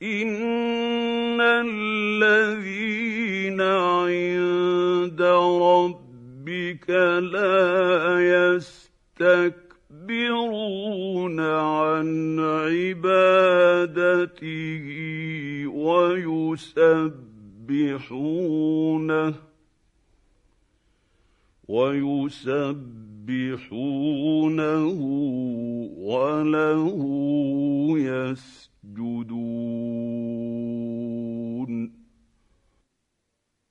إِنَّ الَّذِينَ عِندَ رَبِّكَ لَا يَسْتَكْبِرُونَ عَنْ عِبَادَتِهِ وَيُسَبِّحُونَهُ وَلَهُ